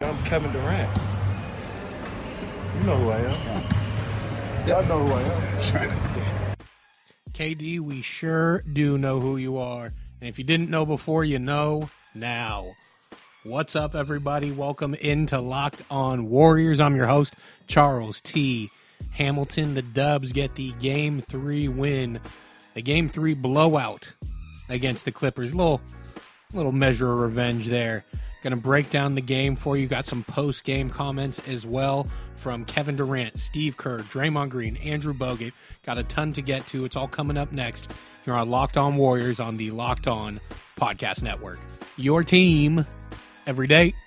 I'm Kevin Durant. You know who I am. Y'all know who I am. KD, we sure do know who you are. And if you didn't know before, you know now. What's up, everybody? Welcome into Locked On Warriors. I'm your host, Charles T. Hamilton. The Dubs get the Game 3 win. The Game 3 blowout against the Clippers. Little measure of revenge there. Going to break down the game for you. Got some post-game comments as well from Kevin Durant, Steve Kerr, Draymond Green, Andrew Bogut. Got a ton to get to. It's all coming up next here on Locked On Warriors on the Locked On Podcast Network. Your team every day.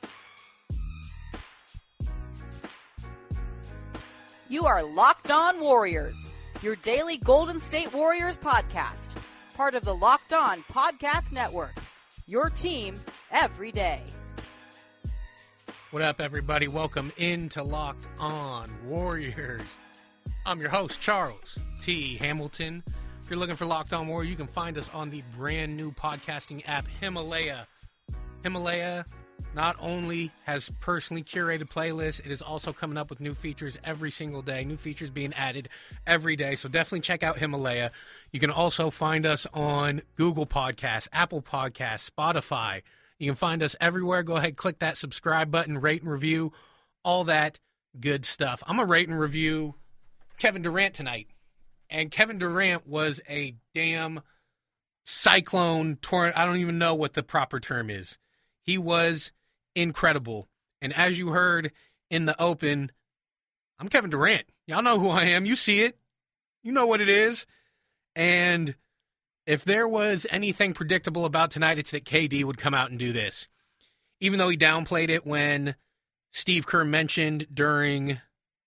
You are Locked On Warriors, your daily Golden State Warriors podcast. Part of the Locked On Podcast Network. Your team every day. What up, everybody? Welcome into Locked On Warriors. I'm your host, Charles T. Hamilton. If you're looking for Locked On Warriors, you can find us on the brand new podcasting app, Himalaya. Himalaya not only has personally curated playlists, it is also coming up with new features every single day. New features being added every day. So definitely check out Himalaya. You can also find us on Google Podcasts, Apple Podcasts, Spotify. You can find us everywhere. Go ahead, click that subscribe button, rate and review, all that good stuff. I'm going to rate and review Kevin Durant tonight. And Kevin Durant was a damn cyclone torrent. I don't even know what the proper term is. He was incredible. And as you heard in the open, I'm Kevin Durant. Y'all know who I am. You see it. You know what it is. And if there was anything predictable about tonight, it's that KD would come out and do this. Even though he downplayed it when Steve Kerr mentioned during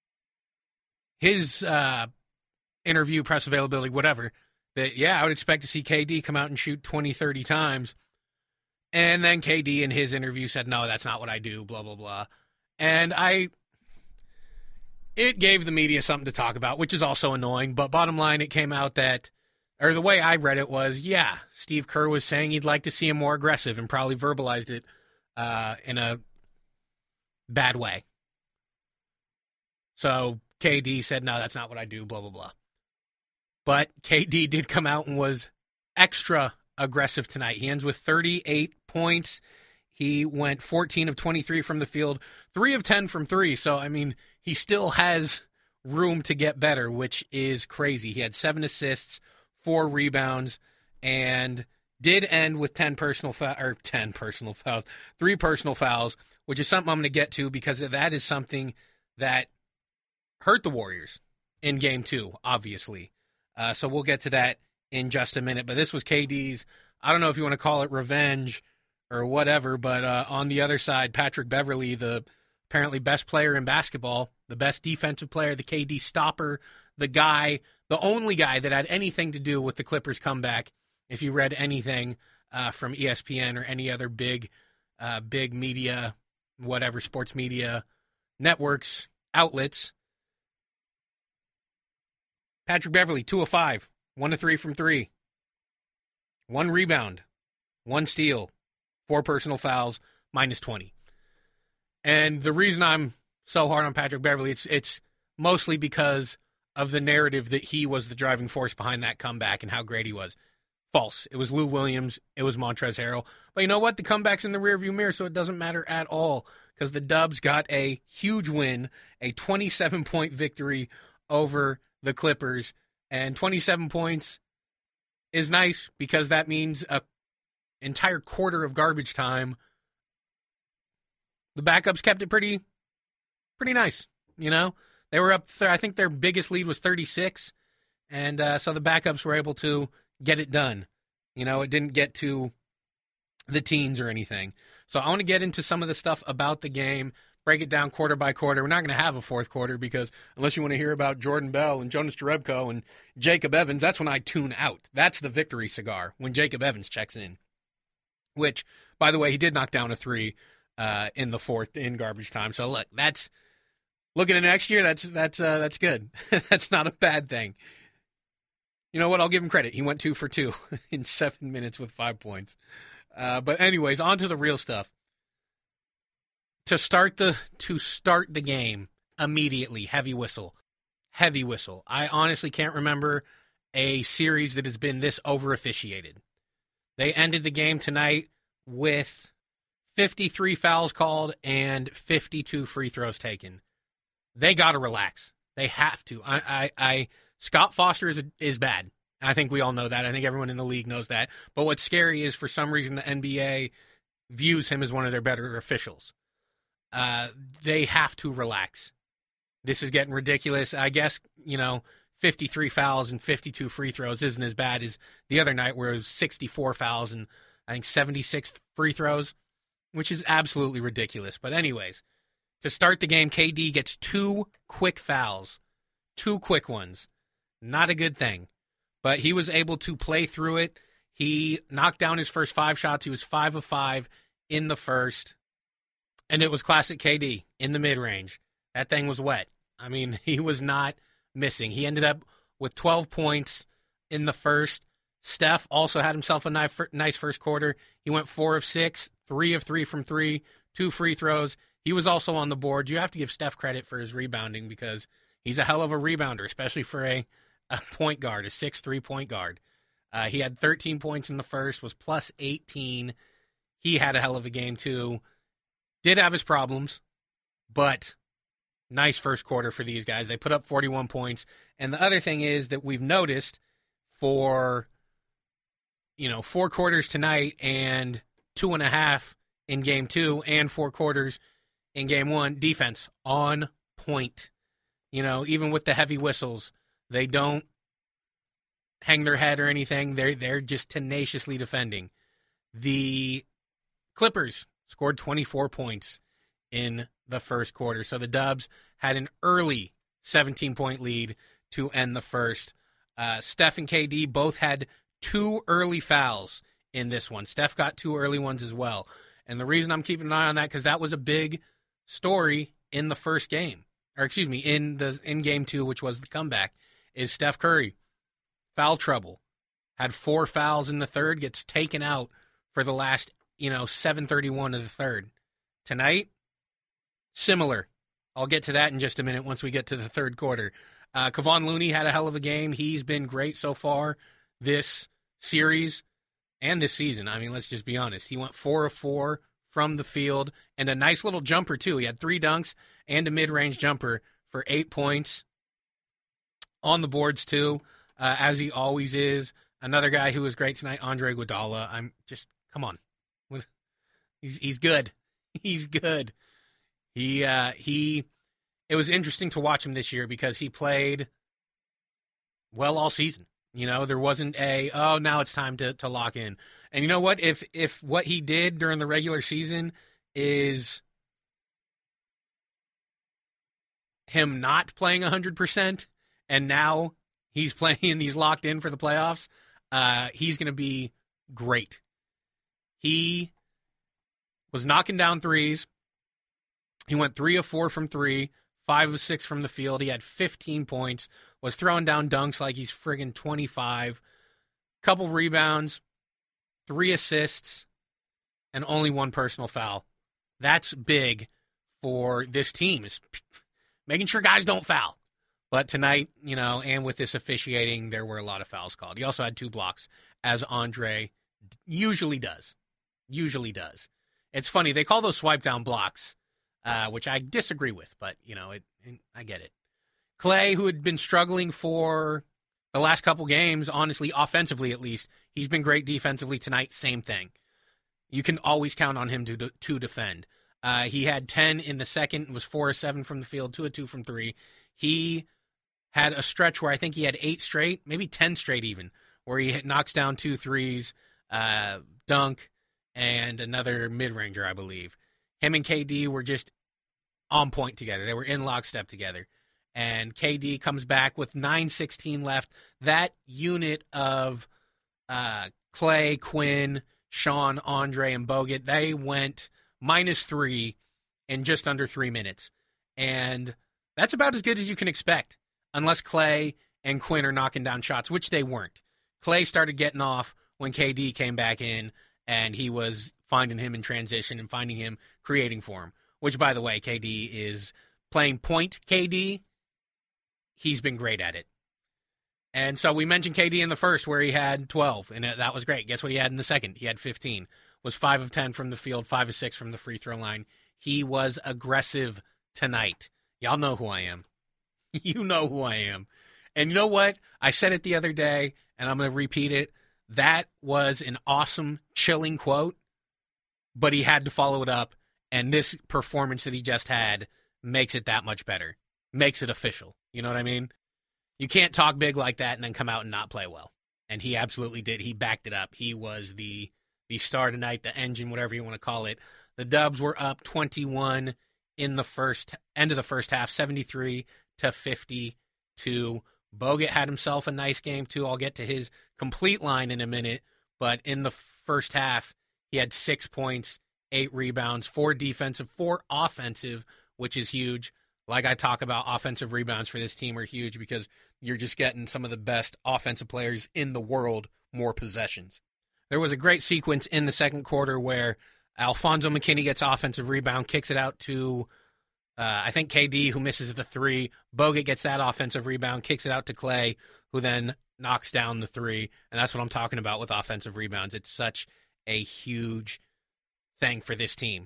his interview, press availability, whatever, that, yeah, I would expect to see KD come out and shoot 20, 30 times. And then KD in his interview said, no, that's not what I do, blah, blah, blah. And it gave the media something to talk about, which is also annoying. But bottom line, it came out that, or the way I read it was, yeah, Steve Kerr was saying he'd like to see him more aggressive and probably verbalized it in a bad way. So KD said, no, that's not what I do, blah, blah, blah. But KD did come out and was extra aggressive tonight. He ends with 38 points. He went 14 of 23 from the field, 3 of 10 from 3. So, I mean, he still has room to get better, which is crazy. He had 7 assists, 4 rebounds, and did end with 3 personal fouls, which is something I'm going to get to because that is something that hurt the Warriors in Game 2, obviously. So we'll get to that in just a minute. But this was KD's, I don't know if you want to call it revenge or whatever, but on the other side, Patrick Beverley, the apparently best player in basketball, the best defensive player, the KD stopper, the only guy that had anything to do with the Clippers comeback, if you read anything from ESPN or any other big media, whatever, sports media networks, outlets. Patrick Beverley, 2 of 5. 1 of 3 from 3. 1 rebound. 1 steal. 4 personal fouls. Minus 20. And the reason I'm so hard on Patrick Beverley, it's mostly because of the narrative that he was the driving force behind that comeback and how great he was. False. It was Lou Williams. It was Montrezl Harrell. But you know what? The comeback's in the rearview mirror, so it doesn't matter at all because the Dubs got a huge win, a 27-point victory over the Clippers. And 27 points is nice because that means an entire quarter of garbage time. The backups kept it pretty nice, you know? They were up, I think their biggest lead was 36, and so the backups were able to get it done. You know, it didn't get to the teens or anything. So I want to get into some of the stuff about the game, break it down quarter by quarter. We're not going to have a fourth quarter because unless you want to hear about Jordan Bell and Jonas Jerebko and Jacob Evans, that's when I tune out. That's the victory cigar, when Jacob Evans checks in. Which, by the way, he did knock down a 3 in the fourth in garbage time. So look, that's looking at next year. That's good. That's not a bad thing. You know what? I'll give him credit. He went 2 for 2 in 7 minutes with 5 points. But anyways, on to the real stuff. To start the game immediately, heavy whistle. I honestly can't remember a series that has been this over-officiated. They ended the game tonight with 53 fouls called and 52 free throws taken. They got to relax. They have to. Scott Foster is bad. I think we all know that. I think everyone in the league knows that. But what's scary is for some reason the NBA views him as one of their better officials. They have to relax. This is getting ridiculous. I guess, 53 fouls and 52 free throws isn't as bad as the other night where it was 64 fouls and I think 76 free throws, which is absolutely ridiculous. But anyways, to start the game, KD gets 2 quick fouls, 2 quick ones. Not a good thing. But he was able to play through it. He knocked down his first 5 shots. He was 5 of 5 in the first. And it was classic KD in the mid-range. That thing was wet. I mean, he was not missing. He ended up with 12 points in the first. Steph also had himself a nice first quarter. He went 4 of 6, 3 of 3 from 3, 2 free throws. He was also on the board. You have to give Steph credit for his rebounding because he's a hell of a rebounder, especially for a point guard, a 6'3" point guard. He had 13 points in the first, was plus 18. He had a hell of a game, too. Did have his problems, but nice first quarter for these guys. They put up 41 points. And the other thing is that we've noticed for, 4 quarters tonight and 2.5 in game 2 and 4 quarters in game 1, defense on point. Even with the heavy whistles, they don't hang their head or anything. They're just tenaciously defending. The Clippers scored 24 points in the first quarter. So the Dubs had an early 17-point lead to end the first. Steph and KD both had 2 early fouls in this one. Steph got 2 early ones as well. And the reason I'm keeping an eye on that, because that was a big story in the first game. Or excuse me, in game 2, which was the comeback, is Steph Curry. Foul trouble. Had 4 fouls in the third, gets taken out for the last, 7:31 of the third. Tonight, similar. I'll get to that in just a minute once we get to the third quarter. Kevon Looney had a hell of a game. He's been great so far this series and this season. I mean, let's just be honest. He went 4 of 4 from the field and a nice little jumper, too. He had 3 dunks and a mid-range jumper for 8 points on the boards, too, as he always is. Another guy who was great tonight, Andre Iguodala. Come on. He's good. He's good. It was interesting to watch him this year because he played well all season. There wasn't now it's time to lock in. And you know what? If what he did during the regular season is him not playing 100% and now he's locked in for the playoffs, he's going to be great. He was knocking down threes. He went 3 of 4 from 3, 5 of 6 from the field. He had 15 points, was throwing down dunks like he's friggin' 25, couple rebounds, 3 assists, and only 1 personal foul. That's big for this team, is making sure guys don't foul. But tonight, and with this officiating, there were a lot of fouls called. He also had 2 blocks, as Andre usually does. It's funny, they call those swipe down blocks, which I disagree with, but, I get it. Clay, who had been struggling for the last couple games, honestly, offensively at least, he's been great defensively tonight, same thing. You can always count on him to defend. He had 10 in the second, was 4 of 7 from the field, 2 of 2 from 3. He had a stretch where I think he had 8 straight, maybe 10 straight even, where he knocks down 2 threes, dunk, and another mid-ranger, I believe. Him and KD were just on point together. They were in lockstep together. And KD comes back with 9:16 left. That unit of Clay, Quinn, Sean, Andre, and Bogut, they went -3 in just under 3 minutes. And that's about as good as you can expect, unless Clay and Quinn are knocking down shots, which they weren't. Clay started getting off when KD came back in, and he was finding him in transition and finding him creating for him. which, by the way, KD is playing point KD. He's been great at it. And so we mentioned KD in the first where he had 12, and that was great. Guess what he had in the second? He had 15. Was 5 of 10 from the field, 5 of 6 from the free throw line. He was aggressive tonight. Y'all know who I am. You know who I am. And you know what? I said it the other day, and I'm going to repeat it. That was an awesome, chilling quote, but he had to follow it up, and this performance that he just had makes it that much better. Makes it official. You know what I mean? You can't talk big like that and then come out and not play well. And he absolutely did. He backed it up. He was the star tonight, the engine, whatever you want to call it. The Dubs were up 21 in the end of the first half, 73-52. Bogut had himself a nice game, too. I'll get to his complete line in a minute. But in the first half, he had 6 points, 8 rebounds, 4 defensive, 4 offensive, which is huge. Like I talk about, offensive rebounds for this team are huge because you're just getting some of the best offensive players in the world more possessions. There was a great sequence in the second quarter where Alfonso McKinney gets offensive rebound, kicks it out to, I think, KD, who misses the 3. Bogut gets that offensive rebound, kicks it out to Clay, who then knocks down the 3. And that's what I'm talking about with offensive rebounds. It's such a huge thing for this team.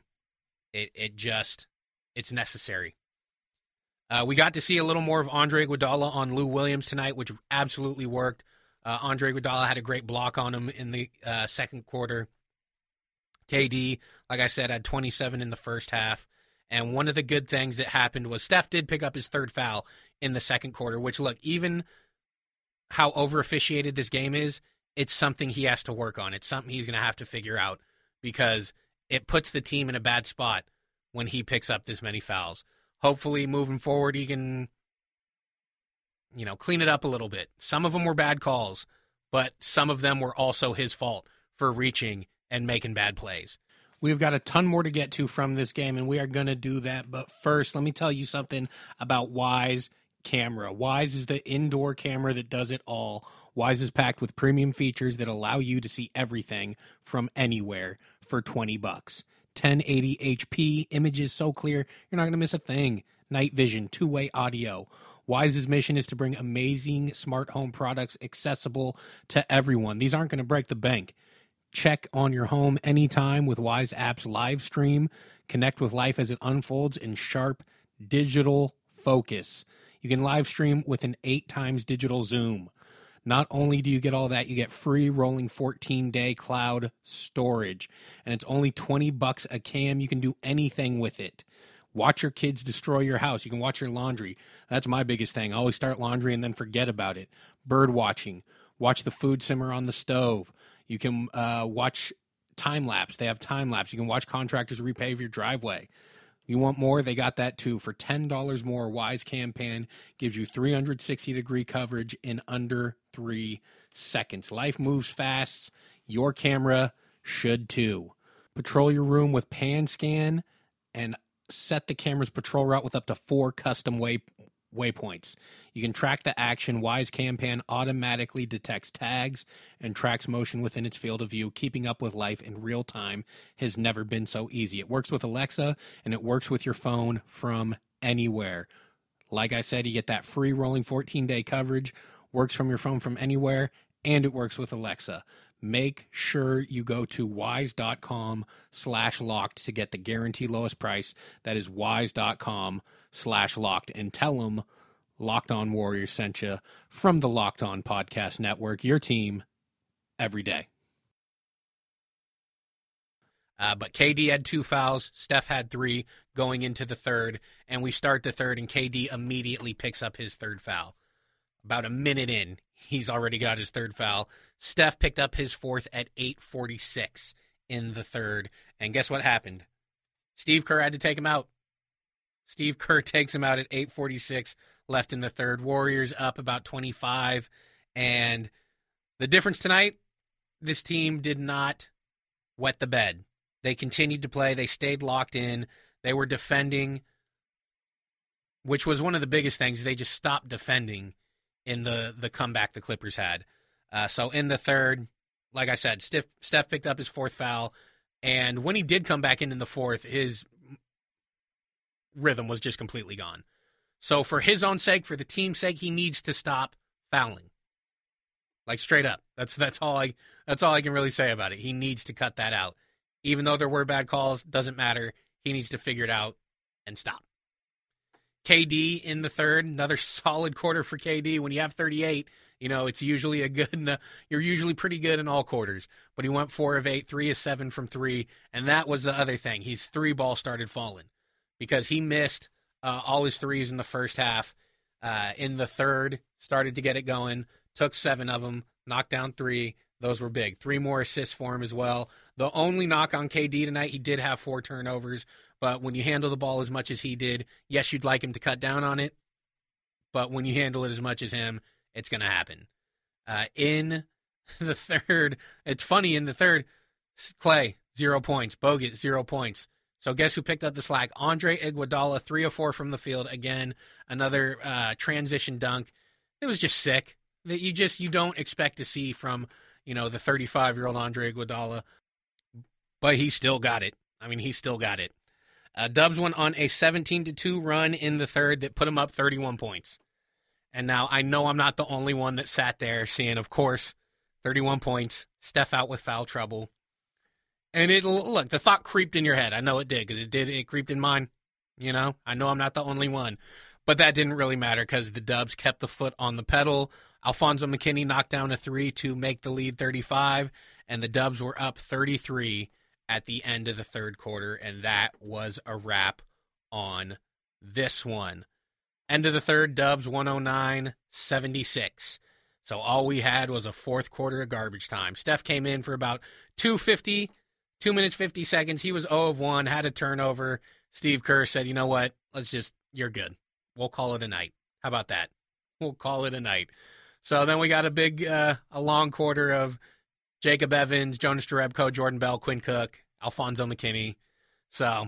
It's necessary. We got to see a little more of Andre Iguodala on Lou Williams tonight, which absolutely worked. Andre Iguodala had a great block on him in the second quarter. KD, like I said, had 27 in the first half. And one of the good things that happened was Steph did pick up his 3rd foul in the second quarter, which, look, even how over-officiated this game is, it's something he has to work on. It's something he's going to have to figure out because it puts the team in a bad spot when he picks up this many fouls. Hopefully, moving forward, he can, clean it up a little bit. Some of them were bad calls, but some of them were also his fault for reaching and making bad plays. We've got a ton more to get to from this game, and we are going to do that. But first, let me tell you something about Wyze Camera. Wyze is the indoor camera that does it all. Wyze is packed with premium features that allow you to see everything from anywhere for $20. 1080 HP, images so clear, you're not going to miss a thing. Night vision, 2-way audio. Wyze's mission is to bring amazing smart home products accessible to everyone. These aren't going to break the bank. Check on your home anytime with Wyze App's live stream. Connect with life as it unfolds in sharp digital focus. You can live stream with an 8x digital zoom. Not only do you get all that, you get free rolling 14-day cloud storage. And it's only $20 a cam. You can do anything with it. Watch your kids destroy your house. You can watch your laundry. That's my biggest thing. I always start laundry and then forget about it. Bird watching. Watch the food simmer on the stove. You can watch time-lapse. They have time-lapse. You can watch contractors repave your driveway. You want more? They got that too. For $10 more, Wyze Cam Pan gives you 360-degree coverage in under 3 seconds. Life moves fast. Your camera should too. Patrol your room with Pan Scan and set the camera's patrol route with up to 4 custom waypoints. You can track the action. Wyze Cam Pan automatically detects tags and tracks motion within its field of view. Keeping up with life in real time has never been so easy. It works with Alexa, and it works with your phone from anywhere. Like I said, you get that free rolling 14-day coverage, works from your phone from anywhere, and it works with Alexa. Make sure you go to wyze.com/locked to get the guaranteed lowest price. That is wyze.com/locked. And tell them Locked On Warriors sent you from the Locked On Podcast Network, your team every day. But KD had 2 fouls. Steph had 3 going into the third. And we start the third, and KD immediately picks up his 3rd foul. About a minute in, he's already got his 3rd foul. Steph picked up his 4th at 8:46 in the third. And guess what happened? Steve Kerr had to take him out. Steve Kerr takes him out at 8:46 left in the third. Warriors up about 25. And the difference tonight, this team did not wet the bed. They continued to play. They stayed locked in. They were defending, which was one of the biggest things. They just stopped defending in the comeback the Clippers had. So in the third, like I said, Steph picked up his 4th foul. And when he did come back in the fourth, his rhythm was just completely gone. So for his own sake, for the team's sake, he needs to stop fouling. Like straight up. That's all I can really say about it. He needs to cut that out. Even though there were bad calls, doesn't matter. He needs to figure it out and stop. KD in the third, another solid quarter for KD. When you have 38, it's usually you're usually pretty good in all quarters. But he went 4 of 8, 3 of 7 from 3, and that was the other thing. His 3-ball started falling because he missed all his threes in the first half. In the third, started to get it going, took 7 of them, knocked down 3. Those were big. 3 more assists for him as well. The only knock on KD tonight, he did have 4 turnovers, but when you handle the ball as much as he did, yes, you'd like him to cut down on it, but when you handle it as much as him, it's going to happen. In the third, it's funny, in the third, Klay, 0 points. Bogut, 0 points. So guess who picked up the slack? Andre Iguodala, 3 of 4 from the field. Again, another transition dunk. It was just sick. That you don't expect to see from, the 35-year-old Andre Iguodala. But he still got it. He still got it. Dubs went on a 17-2 run in the third that put him up 31 points. And now I know I'm not the only one that sat there seeing, of course, 31 points, Steph out with foul trouble. And look, the thought creeped in your head. I know it did, because it creeped in mine. I know I'm not the only one. But that didn't really matter because the Dubs kept the foot on the pedal. Alfonso McKinney knocked down a 3 to make the lead 35, and the Dubs were up 33 at the end of the third quarter, and that was a wrap on this one. End of the third, Dubs 109-76. So all we had was a fourth quarter of garbage time. Steph came in for about 2 minutes, 50 seconds. He was 0 of 1, had a turnover. Steve Kerr said, you know what, you're good. We'll call it a night. How about that? We'll call it a night. So then we got a long quarter of Jacob Evans, Jonas Jerebko, Jordan Bell, Quinn Cook, Alfonso McKinney. So,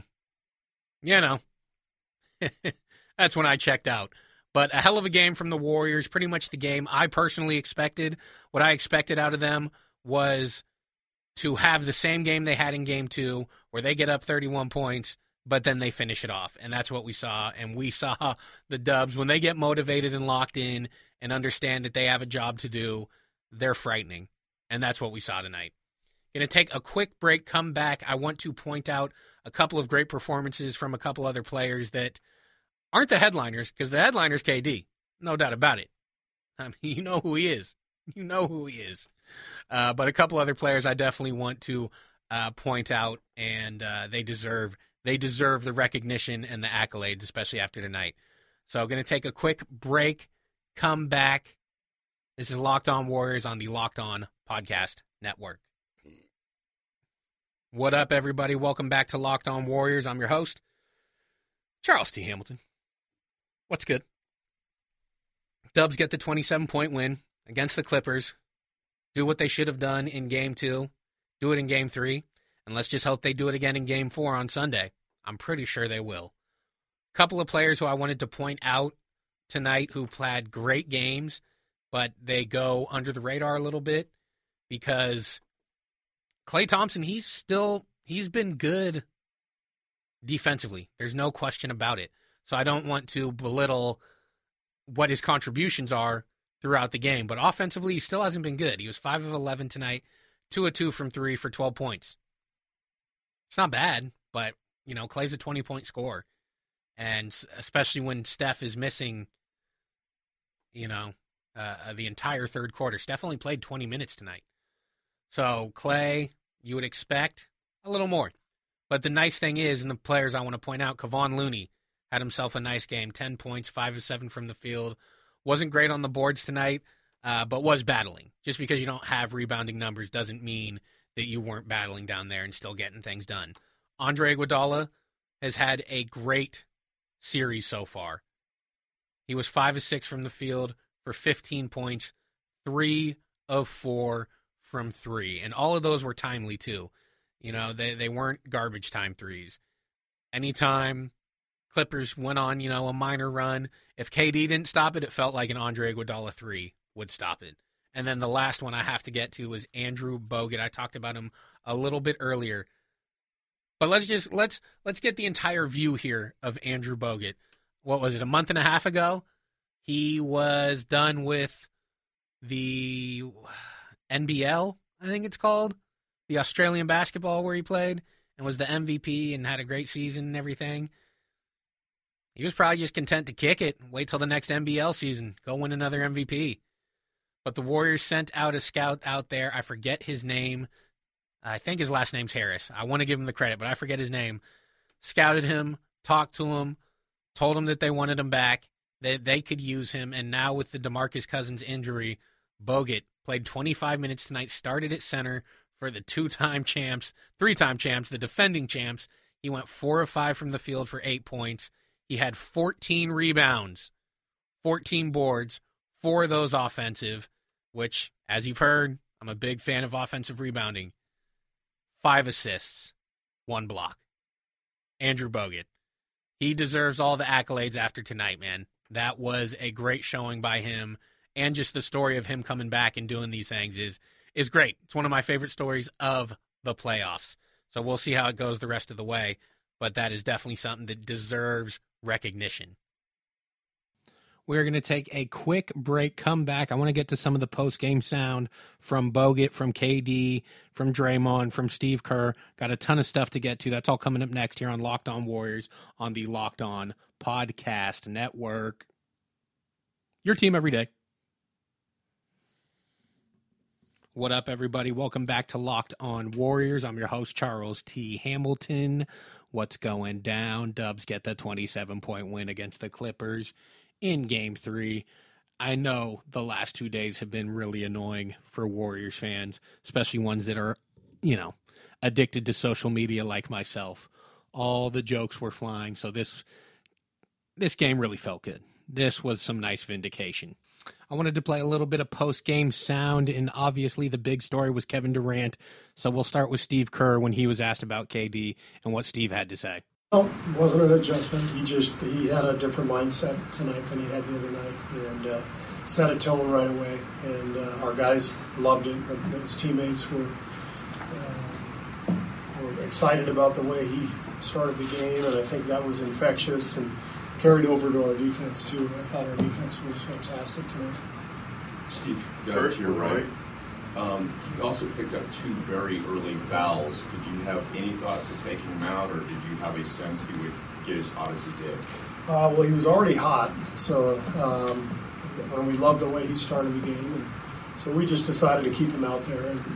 that's when I checked out. But a hell of a game from the Warriors, pretty much the game I personally expected. What I expected out of them was to have the same game they had in Game 2, where they get up 31 points, but then they finish it off. And that's what we saw. And we saw the Dubs, when they get motivated and locked in and understand that they have a job to do, they're frightening. And that's what we saw tonight. Going to take a quick break, come back. I want to point out a couple of great performances from a couple other players that aren't the headliners, because the headliner's KD. No doubt about it. You know who he is. But a couple other players I definitely want to point out, and they deserve the recognition and the accolades, especially after tonight. So I'm going to take a quick break, come back. This is Locked On Warriors on the Locked On Podcast Network. What up, everybody? Welcome back to Locked On Warriors. I'm your host, Charles T. Hamilton. What's good? Dubs get the 27-point win against the Clippers. Do what they should have done in Game 2. Do it in Game 3. And let's just hope they do it again in Game 4 on Sunday. I'm pretty sure they will. A couple of players who I wanted to point out tonight who had great games, but they go under the radar a little bit because Klay Thompson, he's been good defensively. There's no question about it. So I don't want to belittle what his contributions are throughout the game. But offensively, he still hasn't been good. He was 5 of 11 tonight, 2 of 2 from 3 for 12 points. It's not bad, but, Klay's a 20-point scorer. And especially when Steph is missing, the entire third quarter. Steph only played 20 minutes tonight. So Klay, you would expect a little more. But the nice thing is, and the players I want to point out, Kevon Looney had himself a nice game, 10 points, 5 of 7 from the field. Wasn't great on the boards tonight, but was battling. Just because you don't have rebounding numbers doesn't mean that you weren't battling down there and still getting things done. Andre Iguodala has had a great series so far. He was 5 of 6 from the field for 15 points, 3 of 4 from 3. And all of those were timely, too. They weren't garbage time threes. Anytime Clippers went on, a minor run, if KD didn't stop it, it felt like an Andre Iguodala 3 would stop it. And then the last one I have to get to is Andrew Bogut. I talked about him a little bit earlier. But let's get the entire view here of Andrew Bogut. What was it, a month and a half ago? He was done with the NBL, I think it's called, the Australian basketball where he played and was the MVP and had a great season and everything. He was probably just content to kick it, wait till the next NBL season, go win another MVP. But the Warriors sent out a scout out there. I forget his name. I think his last name's Harris. I want to give him the credit, but I forget his name. Scouted him, talked to him, told him that they wanted him back, that they could use him. And now with the DeMarcus Cousins injury, Bogut played 25 minutes tonight, started at center for the three-time champs, the defending champs. He went 4 of 5 from the field for 8 points. He had 14 rebounds, 14 boards, 4 of those offensive, which, as you've heard, I'm a big fan of offensive rebounding. 5 assists, 1 block. Andrew Bogut. He deserves all the accolades after tonight, man. That was a great showing by him, and just the story of him coming back and doing these things is great. It's one of my favorite stories of the playoffs. So we'll see how it goes the rest of the way, but that is definitely something that deserves recognition. We're going to take a quick break, come back. I want to get to some of the post-game sound from Bogut, from KD, from Draymond, from Steve Kerr. Got a ton of stuff to get to. That's all coming up next here on Locked On Warriors on the Locked On Podcast Network. Your team every day. What up, everybody? Welcome back to Locked On Warriors. I'm your host, Charles T. Hamilton. What's going down? Dubs get the 27-point win against the Clippers in Game 3. I know the last 2 days have been really annoying for Warriors fans, especially ones that are, addicted to social media like myself. All the jokes were flying, so this game really felt good. This was some nice vindication. I wanted to play a little bit of post-game sound, and obviously the big story was Kevin Durant, so we'll start with Steve Kerr when he was asked about KD and what Steve had to say. Well, it wasn't an adjustment. He had a different mindset tonight than he had the other night, and set a tone right away. And our guys loved it. His teammates were excited about the way he started the game, and I think that was infectious and carried over to our defense too. I thought our defense was fantastic tonight. Steve, to your right. You also picked up 2 very early fouls. Did you have any thoughts of taking him out, or did you have a sense he would get as hot as he did? Well, he was already hot, so and we loved the way he started the game. And so we just decided to keep him out there, and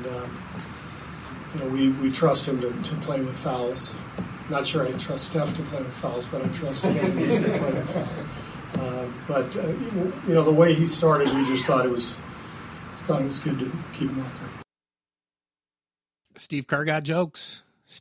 we trust him to play with fouls. Not sure I trust Steph to play with fouls, but I trust him to play with fouls. But the way he started, we just thought it was good to keep him out there. Steve Kerr got jokes.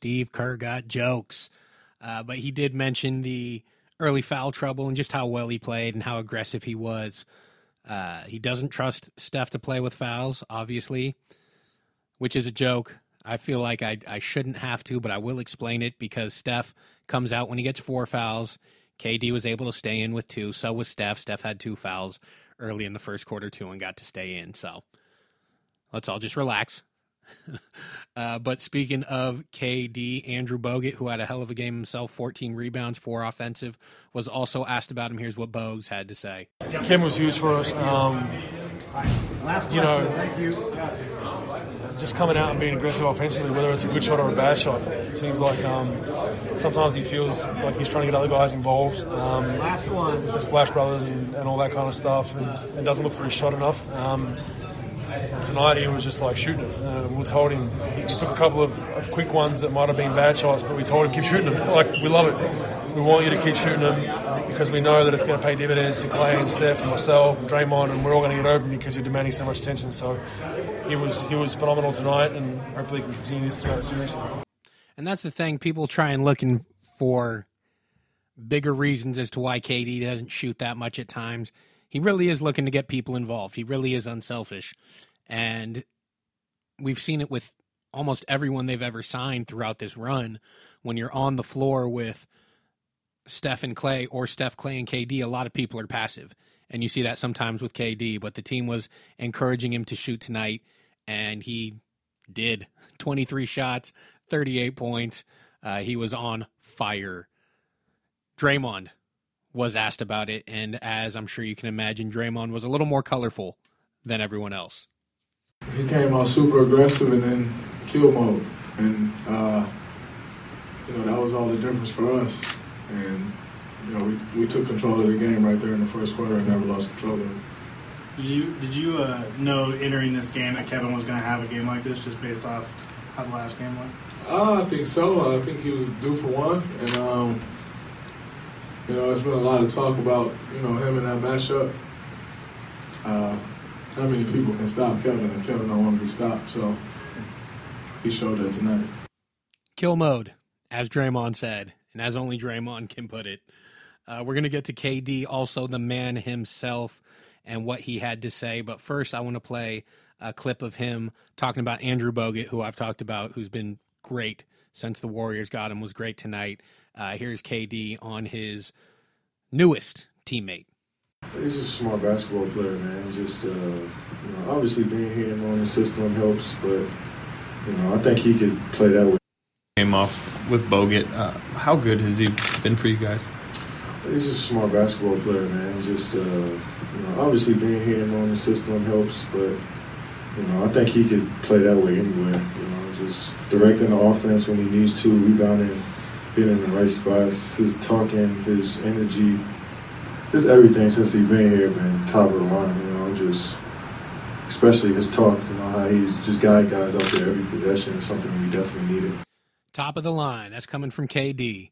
But he did mention the early foul trouble and just how well he played and how aggressive he was. He doesn't trust Steph to play with fouls, obviously, which is a joke. I feel like I shouldn't have to, but I will explain it because Steph comes out when he gets 4 fouls. KD was able to stay in with 2. So was Steph. Steph had 2 fouls early in the first quarter, too, and got to stay in. So let's all just relax. But speaking of KD, Andrew Bogut, who had a hell of a game himself, 14 rebounds, 4 offensive, was also asked about him. Here's what Bogues had to say. Kim was huge for us. Thank you. Just coming out and being aggressive offensively, whether it's a good shot or a bad shot. It seems like sometimes he feels like he's trying to get other guys involved. The Splash Brothers and all that kind of stuff, and doesn't look for his shot enough. And tonight he was just like shooting it. We told him, he took a couple of quick ones that might have been bad shots, but we told him keep shooting them. Like, we love it. We want you to keep shooting them because we know that it's going to pay dividends to Clay and Steph and myself and Draymond, and we're all going to get open because you're demanding so much attention. So he was phenomenal tonight, and hopefully he can continue this throughout the series. And that's the thing. People try and looking for bigger reasons as to why KD doesn't shoot that much at times. He really is looking to get people involved. He really is unselfish. And we've seen it with almost everyone they've ever signed throughout this run. When you're on the floor with Steph and Clay or Steph, Clay, and KD, a lot of people are passive. And you see that sometimes with KD. But the team was encouraging him to shoot tonight, and he did. 23 shots, 38 points. He was on fire. Draymond was asked about it, and as I'm sure you can imagine, Draymond was a little more colorful than everyone else. He came out super aggressive and then kill mode. And, that was all the difference for us. And, we took control of the game right there in the first quarter and never lost control of it. Did you know entering this game that Kevin was going to have a game like this just based off how the last game went? I think so. I think he was due for one. And, it's been a lot of talk about, him and that matchup. How many people can stop Kevin, and Kevin don't want to be stopped, so he showed that tonight. Kill mode, as Draymond said, and as only Draymond can put it. We're going to get to KD, also the man himself, and what he had to say. But first, I want to play a clip of him talking about Andrew Bogut, who I've talked about, who's been great since the Warriors got him, was great tonight. Here's KD on his newest teammate. He's just a smart basketball player, man. Just, obviously being here and on the system helps, but, I think he could play that way. Came off with Bogut. How good has he been for you guys? He's just a smart basketball player, man. Just, obviously being here and on the system helps, but, I think he could play that way anywhere. Just directing the offense when he needs to, rebounding, being in the right spots, his talking, his energy, just everything since he's been here been top of the line, just especially his talk, how he's just guiding guys out there every possession is something we definitely needed. Top of the line. That's coming from KD.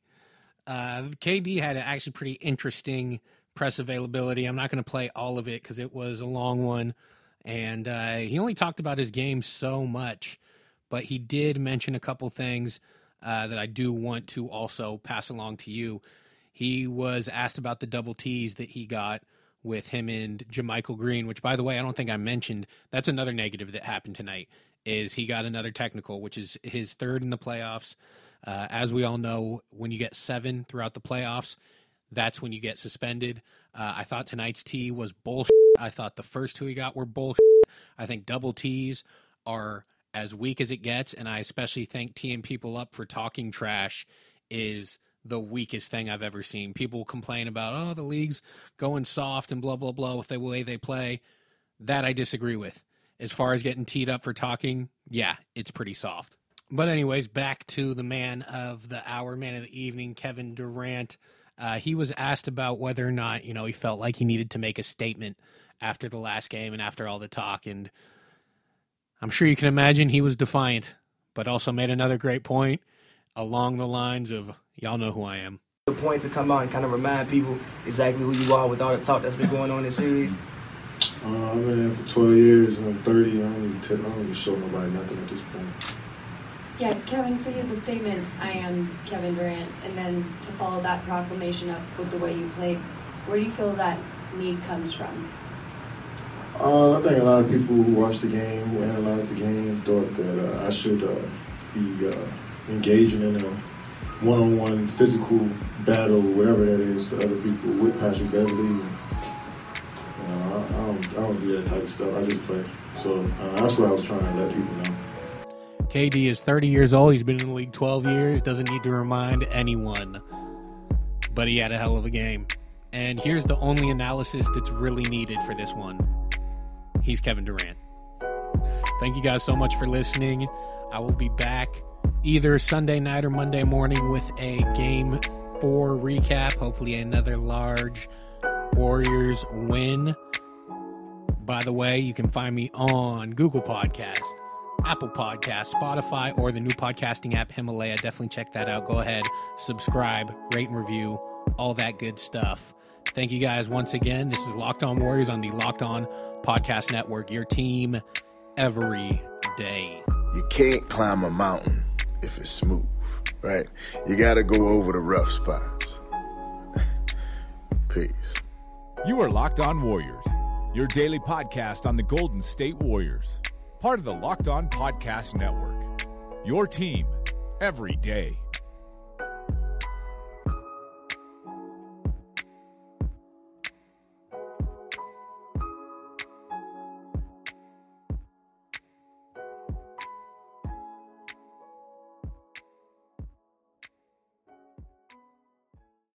KD had an actually pretty interesting press availability. I'm not going to play all of it because it was a long one, and he only talked about his game so much, but he did mention a couple things that I do want to also pass along to you. He was asked about the double T's that he got with him and JaMychal Green, which, by the way, I don't think I mentioned. That's another negative that happened tonight, is he got another technical, which is his third in the playoffs. As we all know, when you get 7 throughout the playoffs, that's when you get suspended. I thought tonight's T was bullshit. I thought the first 2 he got were bullshit. I think double T's are as weak as it gets, and I especially think teeing people up for talking trash is the weakest thing I've ever seen. People complain about, the league's going soft and blah, blah, blah with the way they play. That I disagree with. As far as getting teed up for talking, yeah, it's pretty soft. But anyways, back to the man of the hour, man of the evening, Kevin Durant. He was asked about whether or not, he felt like he needed to make a statement after the last game and after all the talk. And I'm sure you can imagine he was defiant, but also made another great point along the lines of, y'all know who I am. The point to come out and kind of remind people exactly who you are with all the talk that's been going on in this series. I've been in for 12 years and I'm 30. I don't really show nobody nothing at this point. Yeah, Kevin, for you, the statement, I am Kevin Durant, and then to follow that proclamation up with the way you played, where do you feel that need comes from? I think a lot of people who watched the game, who analyzed the game, thought that I should be engaging in a one-on-one physical battle, whatever that is, to other people with Patrick Beverley. I don't do that type of stuff. I just play. So that's what I was trying to let people know. KD is 30 years old. He's been in the league 12 years. Doesn't need to remind anyone. But he had a hell of a game. And here's the only analysis that's really needed for this one. He's Kevin Durant. Thank you guys so much for listening. I will be back either Sunday night or Monday morning with a Game 4 recap. Hopefully another large Warriors win. By the way, you can find me on Google Podcast, Apple Podcast, Spotify, or the new podcasting app, Himalaya. Definitely check that out. Go ahead, subscribe, rate and review, all that good stuff. Thank you guys once again. This is Locked On Warriors on the Locked On Podcast Network, your team every day. You can't climb a mountain if it's smooth, right? You got to go over the rough spots. Peace. You are Locked On Warriors, your daily podcast on the Golden State Warriors. Part of the Locked On Podcast Network, your team every day.